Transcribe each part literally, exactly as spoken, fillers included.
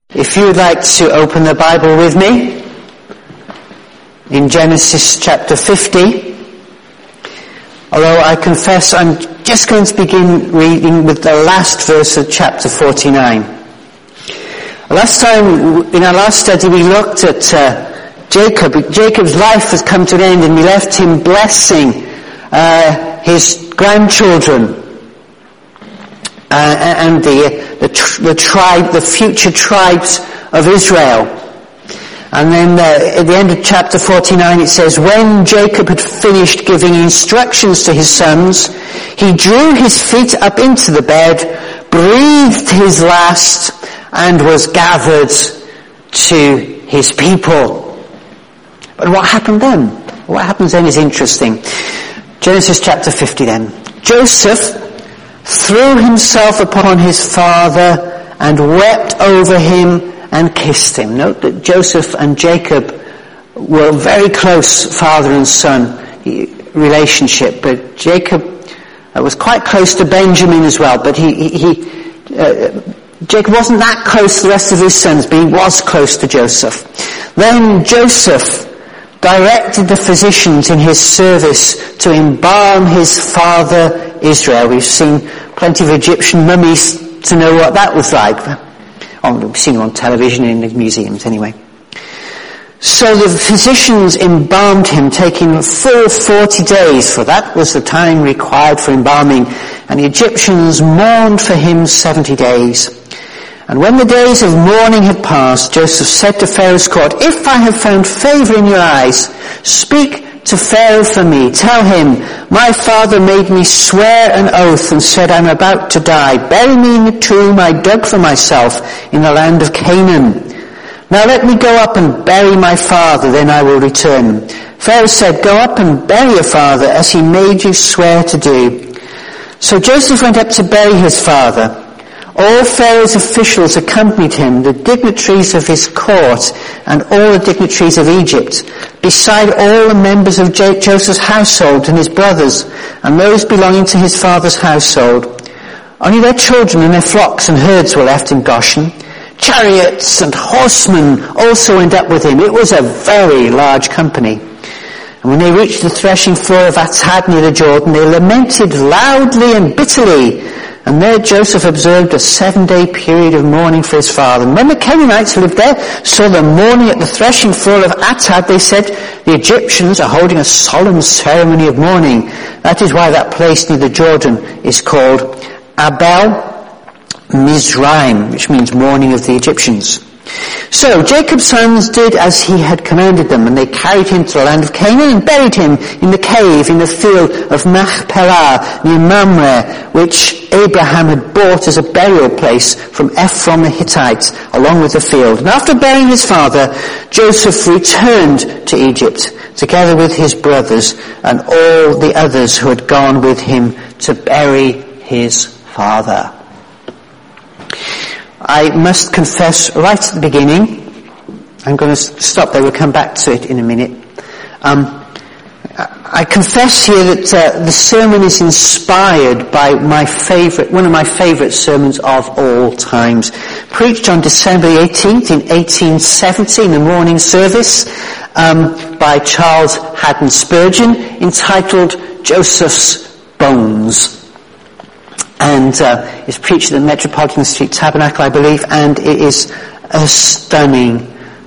If you would like to open the Bible with me in Genesis chapter fifty, although I confess I'm just going to begin reading with the last verse of chapter forty-nine. Last time, in our last study, we looked at uh, Jacob. Jacob's life has come to an end and we left him blessing uh, his grandchildren uh, and the The, tr- the tribe, the future tribes of Israel. And then uh, at the end of chapter forty-nine it says, when Jacob had finished giving instructions to his sons, he drew his feet up into the bed, breathed his last, and was gathered to his people. But what happened then? What happens then is interesting. Genesis chapter fifty then. Joseph threw himself upon his father and wept over him and kissed him. Note that Joseph and Jacob were very close father and son relationship, but Jacob uh, was quite close to Benjamin as well, but he, he, he uh, Jacob wasn't that close to the rest of his sons, but he was close to Joseph. Then Joseph directed the physicians in his service to embalm his father Israel. We've seen plenty of Egyptian mummies to know what that was like. Oh, we've seen them on television in the museums anyway. So the physicians embalmed him, taking a full forty days, for that was the time required for embalming, and the Egyptians mourned for him seventy days. And when the days of mourning had passed, Joseph said to Pharaoh's court, if I have found favor in your eyes, speak to Pharaoh for me. Tell him, my father made me swear an oath and said, I'm about to die. Bury me in the tomb I dug for myself in the land of Canaan. Now let me go up and bury my father, then I will return. Pharaoh said, go up and bury your father as he made you swear to do. So Joseph went up to bury his father. All Pharaoh's officials accompanied him, the dignitaries of his court and all the dignitaries of Egypt, beside all the members of J- Joseph's household and his brothers and those belonging to his father's household. Only their children and their flocks and herds were left in Goshen. Chariots and horsemen also went up with him. It was a very large company. And when they reached the threshing floor of Atad near the Jordan, they lamented loudly and bitterly. And there Joseph observed a seven-day period of mourning for his father. And when the Canaanites who lived there saw the mourning at the threshing floor of Atad, they said, the Egyptians are holding a solemn ceremony of mourning. That is why that place near the Jordan is called Abel Mizraim, which means mourning of the Egyptians. So Jacob's sons did as he had commanded them, and they carried him to the land of Canaan and buried him in the cave in the field of Machpelah near Mamre, which Abraham had bought as a burial place from Ephron the Hittite, along with the field. And after burying his father, Joseph returned to Egypt, together with his brothers and all the others who had gone with him to bury his father. I must confess right at the beginning, I'm going to stop there, we'll come back to it in a minute. Um, I confess here that uh, the sermon is inspired by my favourite, one of my favourite sermons of all times, preached on December the eighteenth in eighteen seventy in the morning service um, by Charles Haddon Spurgeon, entitled Joseph's Bones. And uh, it's preached at the Metropolitan Street Tabernacle, I believe, and it is a stunning...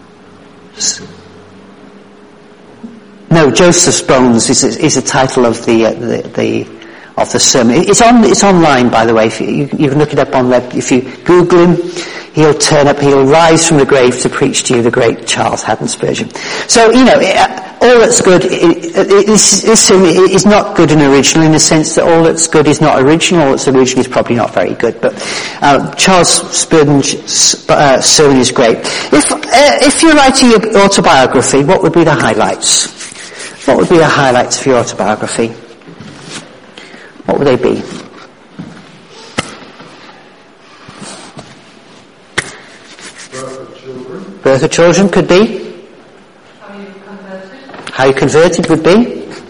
No, Joseph's Bones is, is the title of the, uh, the, the of the sermon. It's on. It's online, by the way. If you, you, you can look it up on web. If you Google him, he'll turn up. He'll rise from the grave to preach to you, the great Charles Haddon Spurgeon. So you know, all that's good. It, it, this, this sermon is not good and original in the sense that all that's good is not original. All that's original is probably not very good. But uh, Charles Spurgeon's uh, sermon is great. If uh, if you're writing your autobiography, what would be the highlights? What would be the highlights of your autobiography? What would they be? Birth of children. Birth of children could be. How you converted. How you converted would be.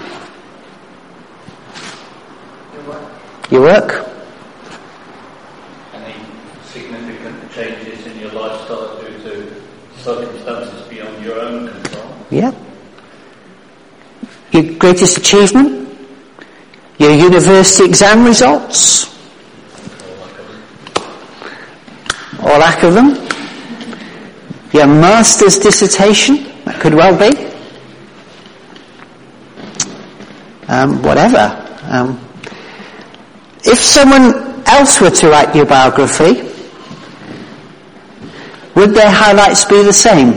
Your work. Your work. Any significant changes in your lifestyle during circumstances beyond your own control. Yeah. Your greatest achievement? Your university exam results? Or lack of them? Your master's dissertation? That could well be. Um, whatever. Um, if someone else were to write your biography, would their highlights be the same?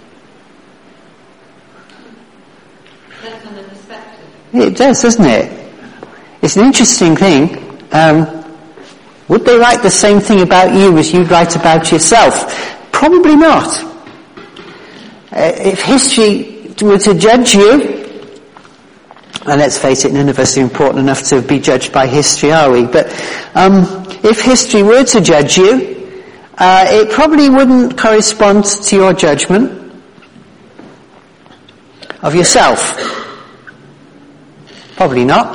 Depends on the perspective. It does, doesn't it? It's an interesting thing. Um, would they write the same thing about you as you'd write about yourself? Probably not. Uh, if history were to judge you, and let's face it, none of us are important enough to be judged by history, are we? But um, if history were to judge you, uh, it probably wouldn't correspond to your judgment of yourself. Probably not.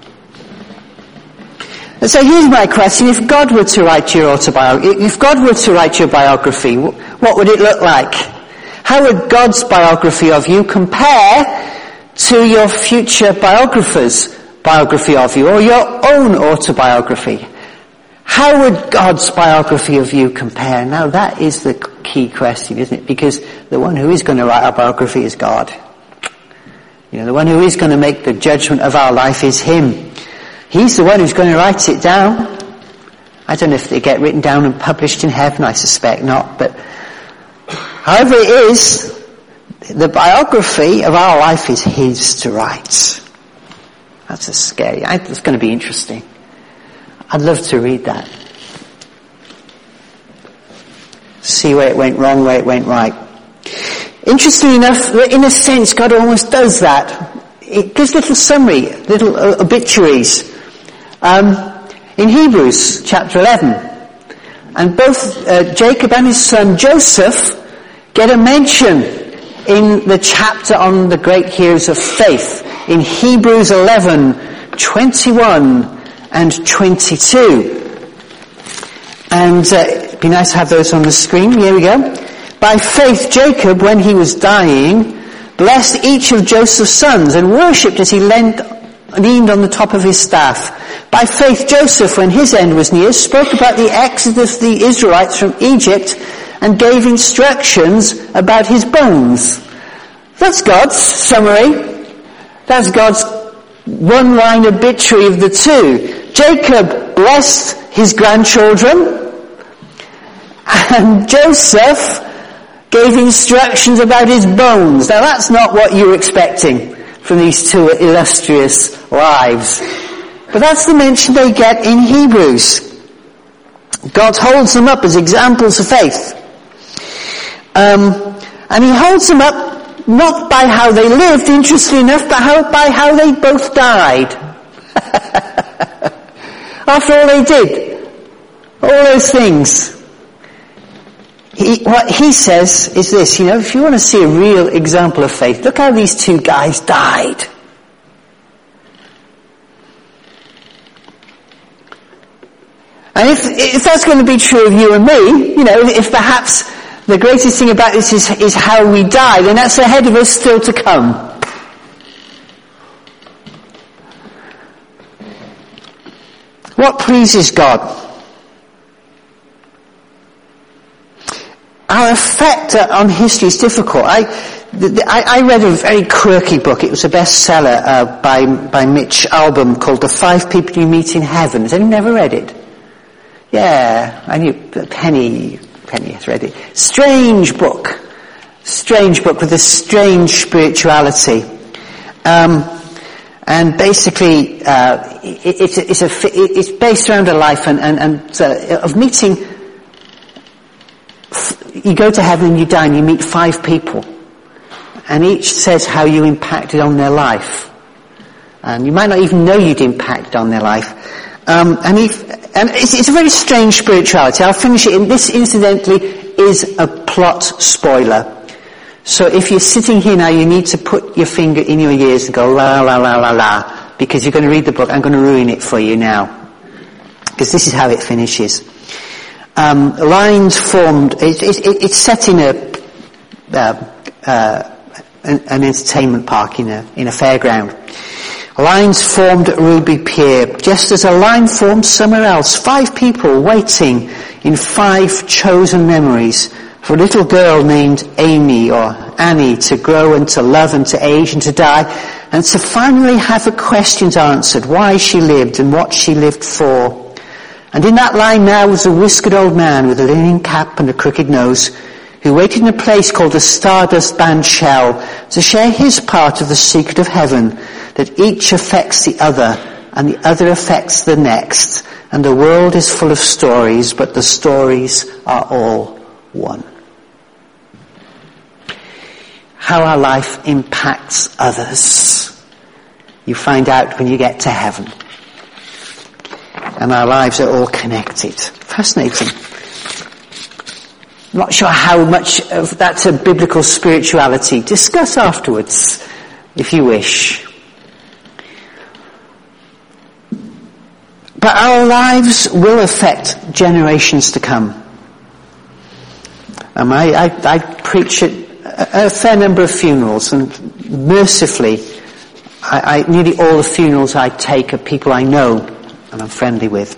And so here's my question. If God were to write your autobiography, if God were to write your biography, what would it look like? How would God's biography of you compare to your future biographer's biography of you, or your own autobiography? How would God's biography of you compare? Now that is the key question, isn't it? Because the one who is going to write our biography is God. You know, the one who is going to make the judgment of our life is Him. He's the one who's going to write it down. I don't know if they get written down and published in heaven, I suspect not, but however it is, the biography of our life is His to write. That's a scary, it's going to be interesting. I'd love to read that. See where it went wrong, where it went right. Interestingly enough, in a sense, God almost does that. It gives little summary, little obituaries. Um, in Hebrews chapter eleven, and both uh, Jacob and his son Joseph get a mention in the chapter on the great heroes of faith, in Hebrews eleven, twenty-one and twenty-two. And uh, it'd be nice to have those on the screen. Here we go. By faith Jacob, when he was dying, blessed each of Joseph's sons and worshipped as he leaned, leaned on the top of his staff. By faith Joseph, when his end was near, spoke about the exodus of the Israelites from Egypt and gave instructions about his bones. That's God's summary. That's God's one-line obituary of the two. Jacob blessed his grandchildren, and Joseph gave instructions about his bones. Now that's not what you're expecting from these two illustrious lives. But that's the mention they get in Hebrews. God holds them up as examples of faith. Um, and He holds them up not by how they lived, interestingly enough, but how, by how they both died. After all they did, all those things. He, what he says is this, you know, if you want to see a real example of faith, look how these two guys died. And if, if that's going to be true of you and me, you know, if perhaps the greatest thing about this is, is how we die, then that's ahead of us still to come. What pleases God? Our effect on history is difficult. I, I, I read a very quirky book. It was a bestseller uh, by by Mitch Albom called The Five People You Meet in Heaven. Has anyone ever read it? Yeah, I knew Penny. Penny has read it. Strange book, strange book with a strange spirituality, um, and basically uh, it, it's a, it's a it's based around a life and and, and uh, of meeting. You go to heaven and you die and you meet five people, and each says how you impacted on their life, and you might not even know you'd impacted on their life. Um, and, if, and it's, it's a very strange spirituality. I'll finish it. In this, incidentally, is a plot spoiler. So if you're sitting here now, you need to put your finger in your ears and go la la la la la, because you're going to read the book. I'm going to ruin it for you now, because this is how it finishes. Um, lines formed. It, it, it's set in a uh, uh, an, an entertainment park in a, in a fairground. Lines formed at Ruby Pier, just as a line formed somewhere else. Five people waiting in five chosen memories for a little girl named Amy or Annie to grow and to love and to age and to die, and to finally have her questions answered, why she lived and what she lived for. And in that line now was a whiskered old man with a linen cap and a crooked nose, who waited in a place called the Stardust Band Shell to share his part of the secret of heaven, that each affects the other and the other affects the next, and the world is full of stories, but the stories are all one. How our life impacts others, you find out when you get to heaven. And our lives are all connected. Fascinating. I'm not sure how much of that's a biblical spirituality. Discuss afterwards, if you wish. But our lives will affect generations to come. Um, I, I, I preach at a, a fair number of funerals, and mercifully, I, I, nearly all the funerals I take are people I know and I'm friendly with.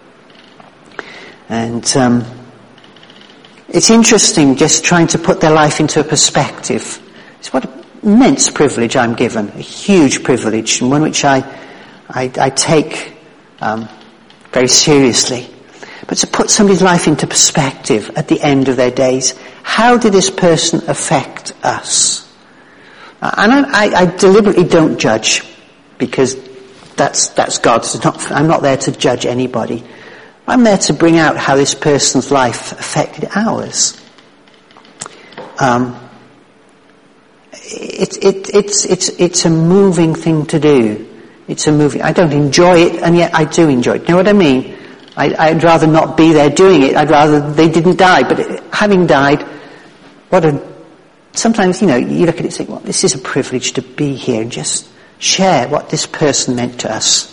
And um, it's interesting just trying to put their life into a perspective. It's what an immense privilege I'm given, a huge privilege, and one which I, I, I take um, very seriously. But to put somebody's life into perspective at the end of their days, how did this person affect us? And I, I, I deliberately don't judge, because that's that's God. It's not, I'm not there to judge anybody. I'm there to bring out how this person's life affected ours. Um, it, it, it's it's it's a moving thing to do. It's a moving. I don't enjoy it, and yet I do enjoy it. You know what I mean? I, I'd rather not be there doing it. I'd rather they didn't die. But having died, what a... Sometimes, you know, you look at it and think, well, this is a privilege to be here and just share what this person meant to us.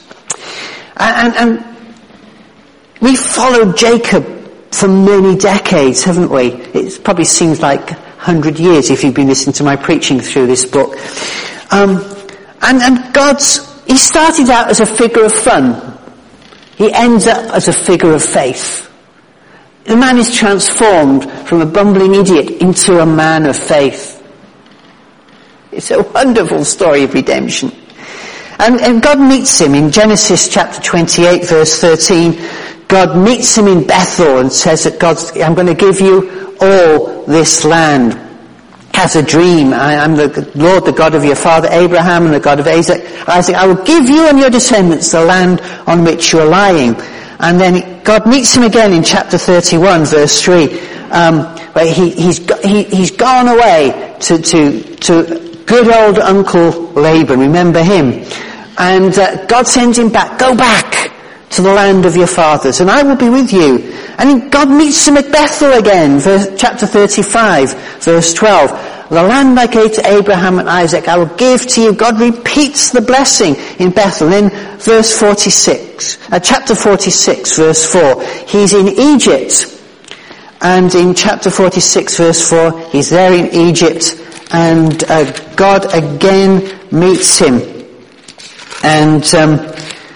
And, and, and we followed Jacob for many decades, haven't we? It probably seems like a hundred years if you've been listening to my preaching through this book. Um, and, and God's... He started out as a figure of fun. He ends up as a figure of faith. The man is transformed from a bumbling idiot into a man of faith. It's a wonderful story of redemption. And, and God meets him in Genesis chapter twenty-eight verse thirteen. God meets him in Bethel and says that God's, I'm going to give you all this land. Has a dream. I am the Lord, the God of your father Abraham and the God of Isaac. Isaac, I will give you and your descendants the land on which you are lying. And then God meets him again in chapter thirty-one, verse three, um, where he, he's he, he's gone away to to to good old Uncle Laban. Remember him? And uh, God sends him back. Go back to the land of your fathers, and I will be with you. And God meets him at Bethel again, verse, chapter thirty-five, verse twelve. The land I gave to Abraham and Isaac, I will give to you. God repeats the blessing in Bethel. And then verse forty-six, uh, chapter forty-six, verse four. He's in Egypt. And in chapter forty-six, verse four, he's there in Egypt. And uh, God again meets him. And... Um,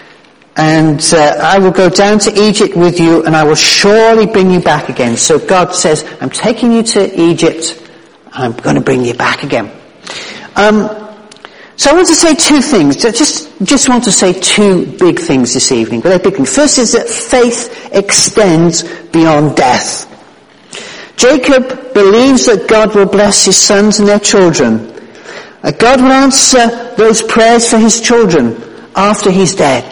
And uh, I will go down to Egypt with you, and I will surely bring you back again. So God says, I'm taking you to Egypt, and I'm going to bring you back again. Um, so I want to say two things. Just, just want to say two big things this evening. But they're big things. First is that faith extends beyond death. Jacob believes that God will bless his sons and their children. That God will answer those prayers for his children after he's dead.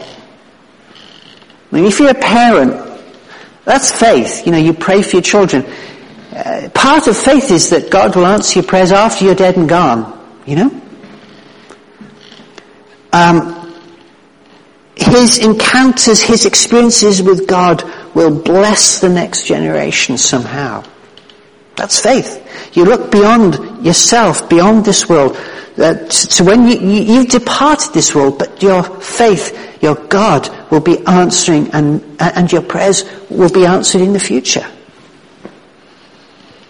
I mean, if you're a parent, that's faith. You know, you pray for your children. Uh, part of faith is that God will answer your prayers after you're dead and gone. You know? Um, his encounters, his experiences with God will bless the next generation somehow. That's faith. You look beyond yourself, beyond this world, uh, to, to when you, you, you've departed this world, but your faith, your God will be answering, and, and your prayers will be answered in the future.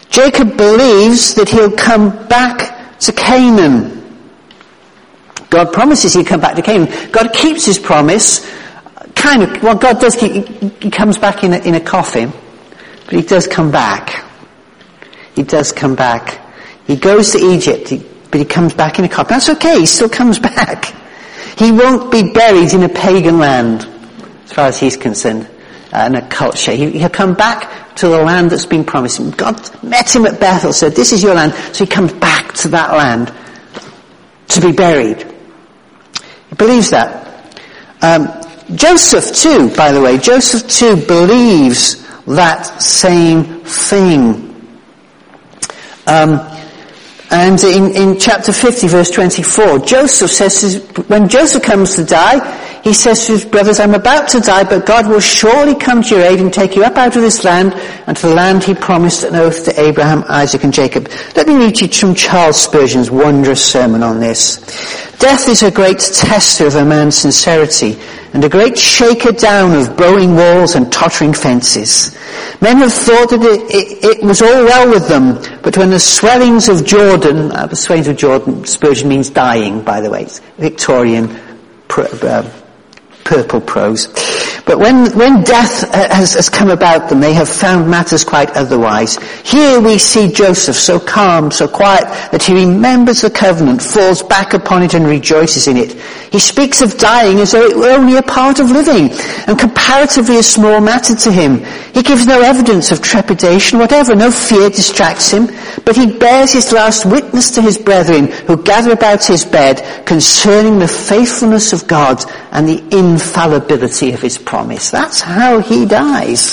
Jacob believes that he'll come back to Canaan. God promises he'll come back to Canaan. God keeps his promise. Kind of, well, God does keep, he comes back in a, in a coffin, but he does come back. He does come back. He goes to Egypt, he, but he comes back in a coffin. That's okay, he still comes back. He won't be buried in a pagan land, as far as he's concerned, uh, in a culture. He, he'll come back to the land that's been promised him. God met him at Bethel, said, this is your land. So he comes back to that land to be buried. He believes that. Um, Joseph too, by the way, Joseph too believes that same thing. Um, and in, in chapter fifty, verse twenty-four, Joseph says, when Joseph comes to die, he says to his brothers, I'm about to die, but God will surely come to your aid and take you up out of this land and to the land he promised an oath to Abraham, Isaac and Jacob. Let me read you from Charles Spurgeon's wondrous sermon on this. Death is a great tester of a man's sincerity and a great shaker down of bowing walls and tottering fences. Men have thought that it, it, it was all well with them, but when the swellings of Jordan, uh, the swellings of Jordan, Spurgeon means dying, by the way, it's Victorian pr- uh, purple prose. But when, when death has, has come about them, they have found matters quite otherwise. Here we see Joseph so calm, so quiet, that he remembers the covenant, falls back upon it and rejoices in it. He speaks of dying as though it were only a part of living, and comparatively a small matter to him. He gives no evidence of trepidation whatever, no fear distracts him, but he bears his last witness to his brethren who gather about his bed concerning the faithfulness of God and the infallibility of his promise. That's how he dies.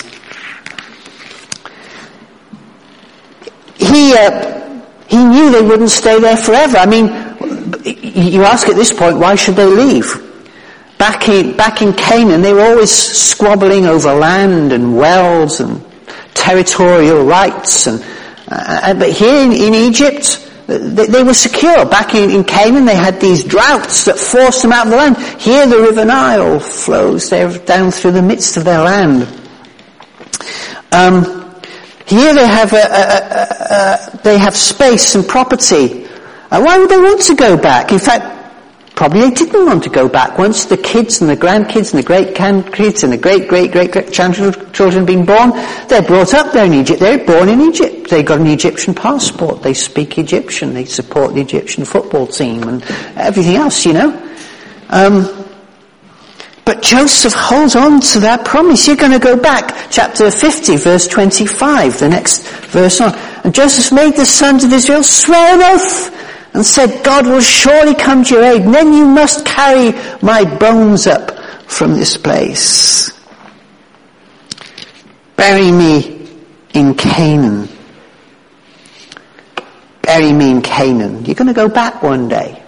He, uh, he knew they wouldn't stay there forever. I mean, you ask at this point, why should they leave? Back in, back in Canaan, they were always squabbling over land and wells and territorial rights. And, uh, but here in, in Egypt, they, they were secure. Back in, in Canaan, they had these droughts that forced them out of the land. Here, the River Nile flows there down through the midst of their land. Um, here they have a, a, a, a, they have space and property. Uh, why would they want to go back? In fact, probably they didn't want to go back. Once the kids and the grandkids and the great-grandkids and the great-great-great-grandchildren have been born, they're brought up there in Egypt. They're born in Egypt. They've got an Egyptian passport. They speak Egyptian. They support the Egyptian football team and everything else, you know. Um, but Joseph holds on to that promise. You're going to go back. Chapter fifty, verse twenty-five, the next verse on. And Joseph made the sons of Israel swear an oath and said, God will surely come to your aid, and then you must carry my bones up from this place. Bury me in Canaan. Bury me in Canaan. You're going to go back one day.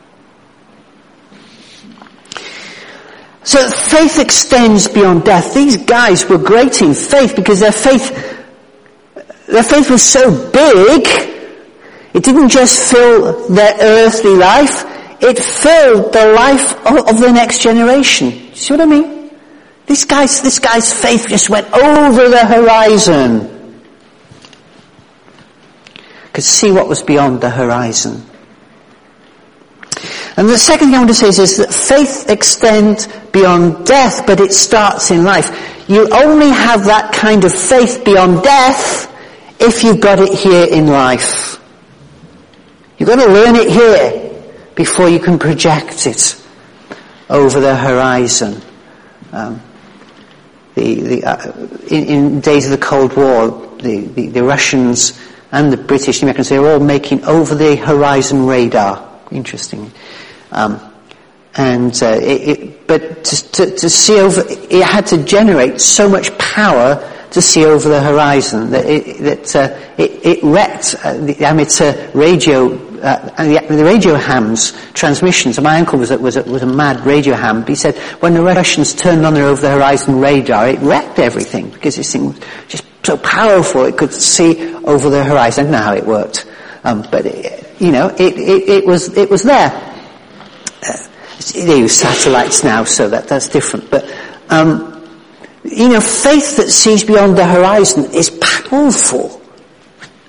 So faith extends beyond death. These guys were great in faith because their faith, their faith was so big, it didn't just fill their earthly life, it filled the life of, of the next generation. Do you see what I mean? This guy's, this guy's faith just went over the horizon. Could see what was beyond the horizon. And the second thing I want to say is, is that faith extends beyond death, but it starts in life. You only have that kind of faith beyond death if you've got it here in life. You've got to learn it here before you can project it over the horizon. Um, the, the, uh, in, in days of the Cold War, the, the, the Russians and the British, the Americans, they were all making over the horizon radar. Interesting. Um, and uh, it, it, but to, to, to see over, it had to generate so much power to see over the horizon that it, that uh, it, it wrecked uh, the amateur radio uh, and the, the radio hams transmissions. And my uncle was a, was a, was a mad radio ham. He said when the Russians turned on their over the horizon radar, it wrecked everything because this thing was just so powerful it could see over the horizon. I don't know how it worked, um, but it, you know, it, it, it was it was there. Uh, they use satellites now, so that that's different. But um, you know, faith that sees beyond the horizon is powerful.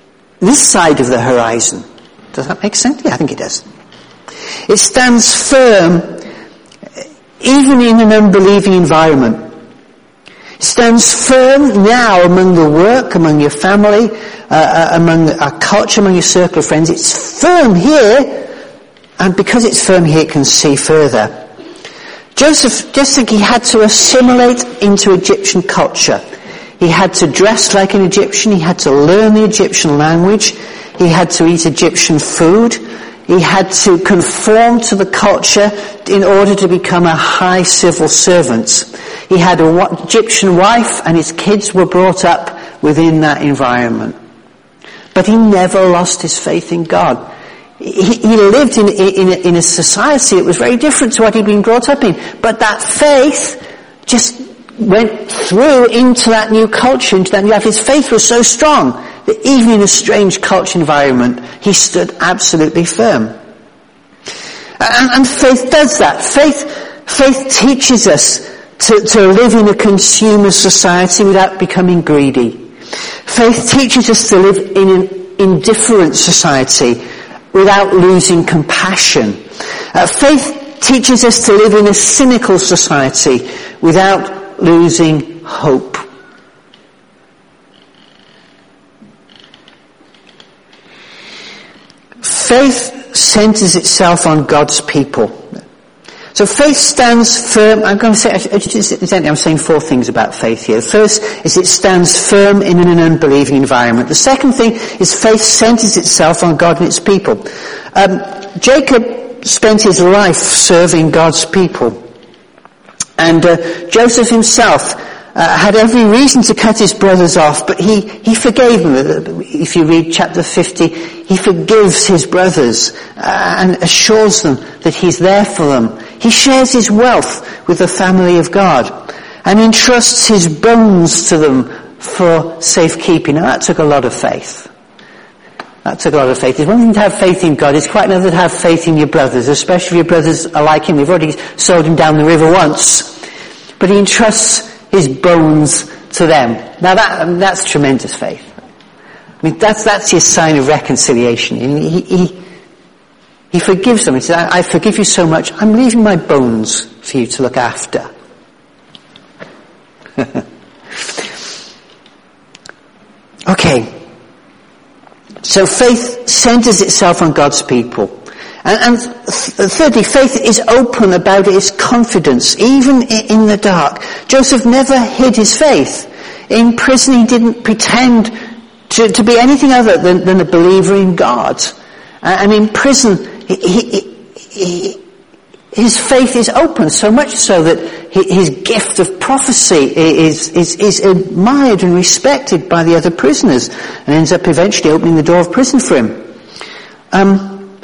this side of the horizon. Does that make sense? Yeah, I think it does. It stands firm even in an unbelieving environment. It stands firm now among the work, among your family, uh, among our culture, among your circle of friends. It's firm here, and because it's firm here, it can see further. Joseph, just like he had to assimilate into Egyptian culture. He had to dress like an Egyptian. He had to learn the Egyptian language. He had to eat Egyptian food. He had to conform to the culture in order to become a high civil servant. He had an Egyptian wife, and his kids were brought up within that environment. But he never lost his faith in God. He, he lived in, in, in a society that was very different to what he'd been brought up in. But that faith just went through into that new culture, into that new life. His faith was so strong that even in a strange culture environment, he stood absolutely firm. And, and faith does that. Faith, faith teaches us to, to live in a consumer society without becoming greedy. Faith teaches us to live in an indifferent society without losing compassion. Uh, faith teaches us to live in a cynical society without losing hope. Faith centers itself on God's people. So faith stands firm. I'm going to say, I'm saying four things about faith here. The first is it stands firm in an unbelieving environment. The second thing is faith centers itself on God and its people. Um, Jacob spent his life serving God's people. And uh, Joseph himself uh, had every reason to cut his brothers off, but he, he forgave them. If you read chapter fifty, he forgives his brothers uh, and assures them that he's there for them. He shares his wealth with the family of God and entrusts his bones to them for safekeeping. Now that took a lot of faith. That took a lot of faith. It's one thing to have faith in God. It's quite another to have faith in your brothers, especially if your brothers are like him. They've already sold him down the river once. But he entrusts his bones to them. Now that, I mean, that's tremendous faith. I mean, that's, that's his sign of reconciliation. He, he, he forgives them. He says, I, I forgive you so much. I'm leaving my bones for you to look after. Okay. So faith centers itself on God's people. And, and th- thirdly, faith is open about its confidence, even in the dark. Joseph never hid his faith. In prison, he didn't pretend to, to be anything other than, than a believer in God. Uh, and in prison, he, he, he, his faith is open, so much so that his gift of prophecy is, is, is admired and respected by the other prisoners, and ends up eventually opening the door of prison for him. Um,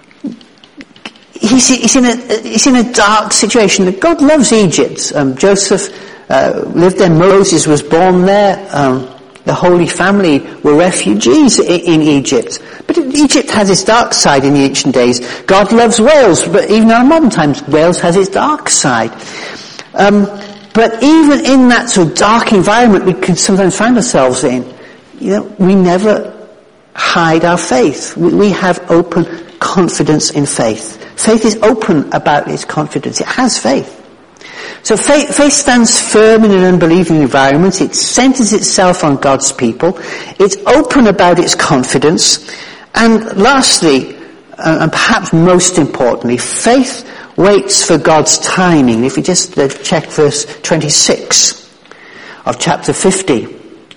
he's, he's, in a, he's in a dark situation. God loves Egypt. Um, Joseph uh, lived there. Moses was born there. Um, the Holy Family were refugees in, in Egypt. But Egypt has its dark side in the ancient days. God loves Wales, but even in our modern times, Wales has its dark side. Um, but even in that sort of dark environment we can sometimes find ourselves in, you know, we never hide our faith. We, we have open confidence in faith. Faith is open about its confidence. It has faith. So faith, faith stands firm in an unbelieving environment. It centers itself on God's people. It's open about its confidence. And lastly, uh, and perhaps most importantly, faith waits for God's timing. If you just uh, check verse twenty-six of chapter fifty.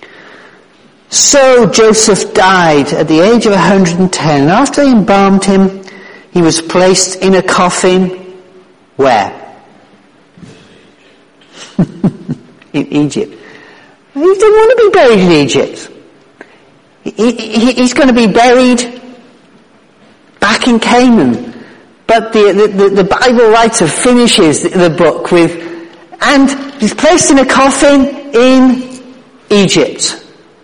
So Joseph died at the age of one hundred ten. And after they embalmed him, he was placed in a coffin. Where? In Egypt. He didn't want to be buried in Egypt. He, he, he's going to be buried back in Canaan. But the, the, the Bible writer finishes the, the book with, and he's placed in a coffin in Egypt.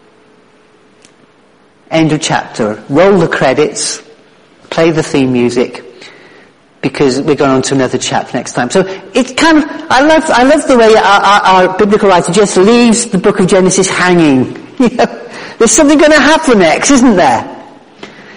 End of chapter. Roll the credits. Play the theme music. Because we're going on to another chapter next time. So it's kind of, I love, I love the way our, our, our biblical writer just leaves the book of Genesis hanging. You know, there's something going to happen next, isn't there?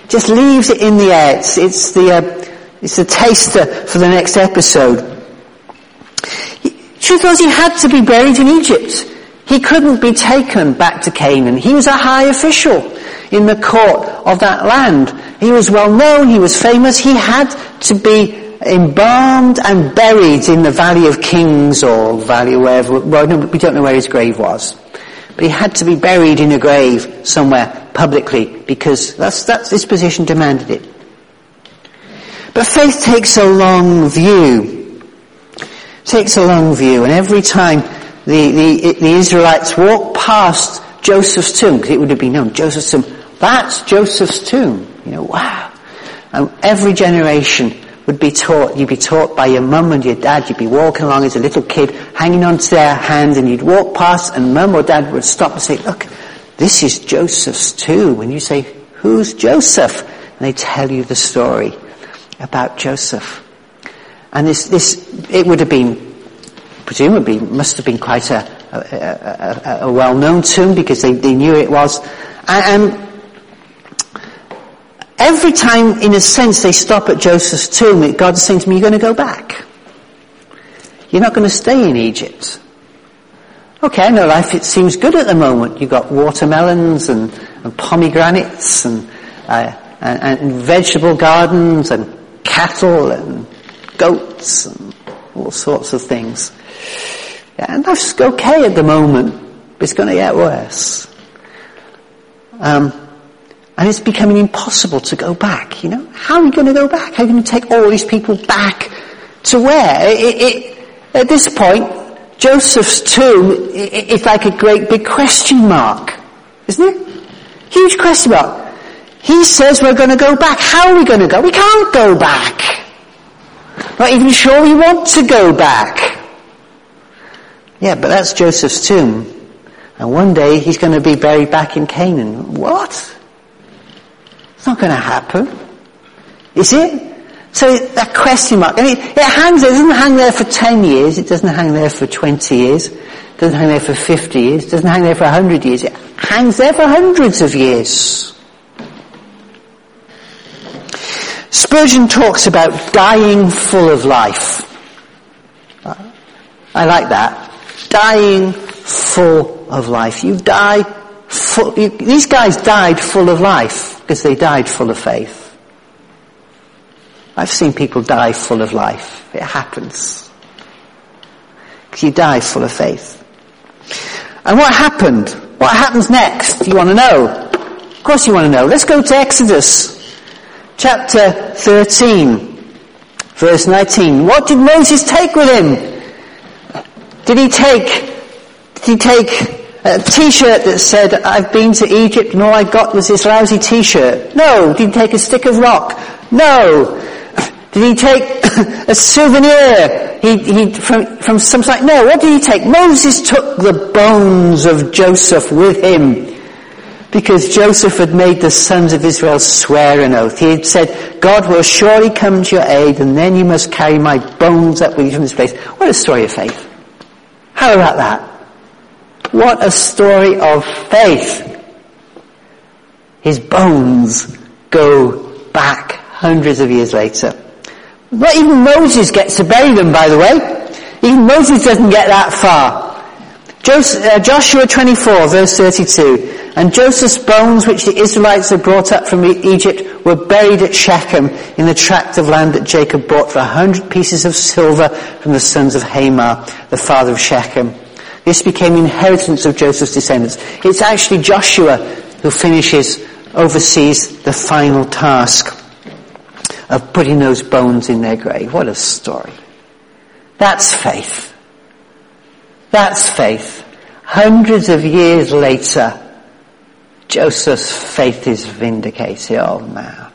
just leaves it in the air. It's, it's the uh, it's the taster for the next episode. He, truth was, he had to be buried in Egypt. He couldn't be taken back to Canaan. He was a high official in the court of that land. He was well known. He was famous. He had to be embalmed and buried in the Valley of Kings or Valley of wherever. Well, no, we don't know where his grave was. But he had to be buried in a grave somewhere publicly because that's, that's this position demanded it. But faith takes a long view. Takes a long view. And every time the, the, the Israelites walked past Joseph's tomb, because it would have been known, Joseph's tomb, that's Joseph's tomb. You know, wow. And every generation would be taught, you'd be taught by your mum and your dad, you'd be walking along as a little kid, hanging onto their hands, and you'd walk past and mum or dad would stop and say, look, this is Joseph's tomb. And you say, who's Joseph? And they tell you the story about Joseph. And this, this, it would have been, presumably, must have been quite a, a, a, a well-known tomb because they, they knew it was. And, and every time, in a sense, they stop at Joseph's tomb, God's saying to me, you're going to go back. You're not going to stay in Egypt. Okay, I know life, it seems good at the moment. You've got watermelons and, and pomegranates and, uh, and, and vegetable gardens and cattle and goats and all sorts of things. Yeah, and life's okay at the moment, but it's going to get worse. Um, and it's becoming impossible to go back, you know. How are you going to go back? How are you going to take all these people back to where? It, it, at this point, Joseph's tomb is like a great big question mark, isn't it? Huge question mark. He says we're going to go back. How are we going to go? We can't go back. Not even sure we want to go back. Yeah, but that's Joseph's tomb. And one day he's going to be buried back in Canaan. What? It's not going to happen. Is it? So that question mark, and it, it hangs there, it doesn't hang there for ten years, it doesn't hang there for twenty years, it doesn't hang there for fifty years, it doesn't hang there for a hundred years, it hangs there for hundreds of years. Spurgeon talks about dying full of life. I like that. Dying full of life. You die full, you, these guys died full of life because they died full of faith. I've seen people die full of life. It happens. Because you die full of faith. And what happened? What happens next? You want to know? Of course you want to know. Let's go to Exodus chapter thirteen, verse nineteen. What did Moses take with him? Did he take, did he take a t-shirt that said, I've been to Egypt and all I got was this lousy t-shirt? No. Did he take a stick of rock? No. Did he take a souvenir he, he, from, from some site? No. What did he take? Moses took the bones of Joseph with him because Joseph had made the sons of Israel swear an oath. He had said, God will surely come to your aid and then you must carry my bones up with you from this place. What a story of faith. How about that? What a story of faith. His bones go back hundreds of years later. Not even Moses gets to bury them, by the way. Even Moses doesn't get that far. Joshua twenty-four, verse thirty-two. And Joseph's bones, which the Israelites had brought up from Egypt, were buried at Shechem in the tract of land that Jacob bought for a hundred pieces of silver from the sons of Hamor, the father of Shechem. This became the inheritance of Joseph's descendants. It's actually Joshua who finishes, oversees the final task of putting those bones in their grave. What a story. That's faith. That's faith. Hundreds of years later, Joseph's faith is vindicated. Oh man.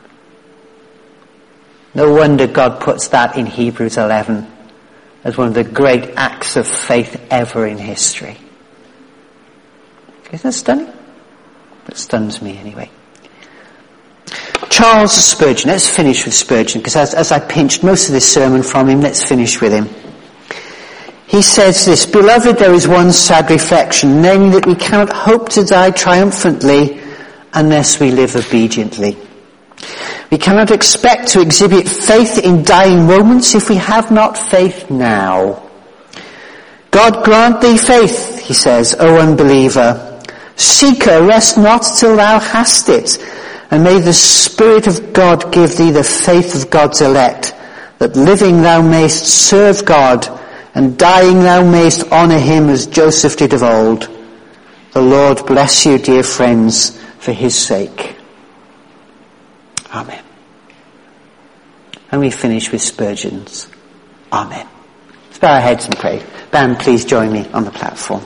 No wonder God puts that in Hebrews eleven as one of the great acts of faith ever in history. Isn't that stunning? That stuns me anyway. Charles Spurgeon. Let's finish with Spurgeon, because as, as I pinched most of this sermon from him, let's finish with him. He says this, Beloved, there is one sad reflection, namely that we cannot hope to die triumphantly unless we live obediently. We cannot expect to exhibit faith in dying moments if we have not faith now. God grant thee faith, he says, O unbeliever. Seeker, rest not till thou hast it. And may the Spirit of God give thee the faith of God's elect, that living thou mayst serve God, and dying thou mayst honour him as Joseph did of old. The Lord bless you, dear friends, for his sake. Amen. And we finish with Spurgeon's Amen. Let's bow our heads and pray. Band, please join me on the platform.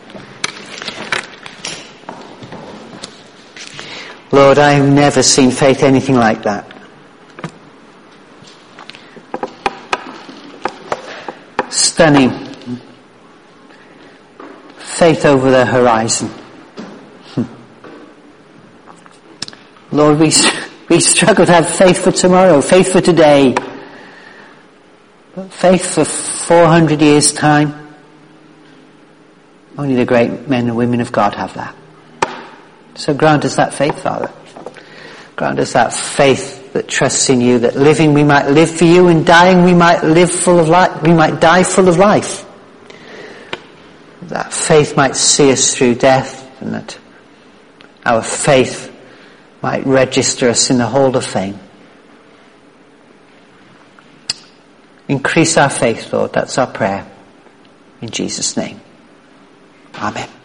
Lord, I have never seen faith anything like that. Stunning. Faith over the horizon. Lord, we we struggle to have faith for tomorrow, faith for today, but faith for four hundred years' time. Only the great men and women of God have that. So grant us that faith, Father. Grant us that faith that trusts in you, that living we might live for you, and dying we might live full of life, we might die full of life. That faith might see us through death, and that our faith might register us in the Hall of Fame. Increase our faith, Lord. That's our prayer. In Jesus' name. Amen.